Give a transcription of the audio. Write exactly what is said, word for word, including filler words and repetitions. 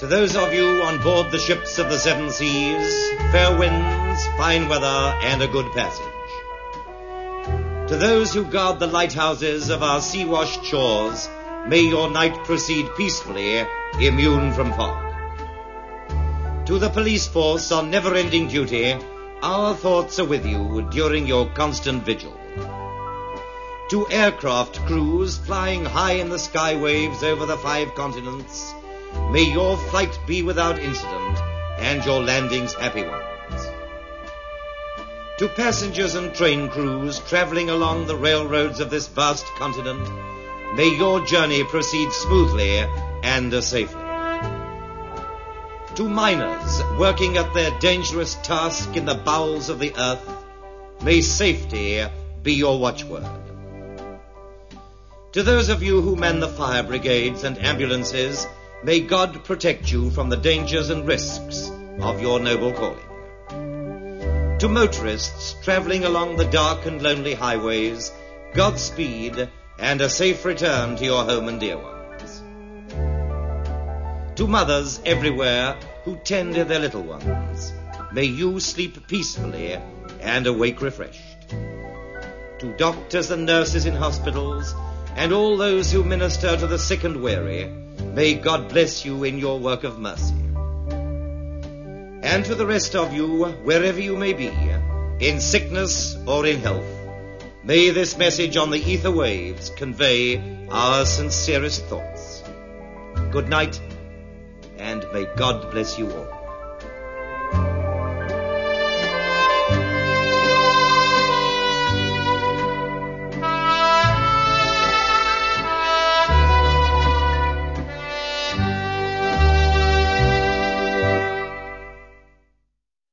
To those of you on board the ships of the seven seas, fair winds, fine weather, and a good passage. To those who guard the lighthouses of our sea-washed shores, may your night proceed peacefully, immune from fog. To the police force on never-ending duty, our thoughts are with you during your constant vigil. To aircraft crews flying high in the sky waves over the five continents, may your flight be without incident and your landings happy ones. To passengers and train crews traveling along the railroads of this vast continent, may your journey proceed smoothly and safely. To miners working at their dangerous task in the bowels of the earth, may safety be your watchword. To those of you who man the fire brigades and ambulances, may God protect you from the dangers and risks of your noble calling. To motorists traveling along the dark and lonely highways, Godspeed and a safe return to your home and dear ones. To mothers everywhere who tend their little ones, may you sleep peacefully and awake refreshed. To doctors and nurses in hospitals and all those who minister to the sick and weary, may God bless you in your work of mercy. And to the rest of you, wherever you may be, in sickness or in health, may this message on the ether waves convey our sincerest thoughts. Good night, and may God bless you all.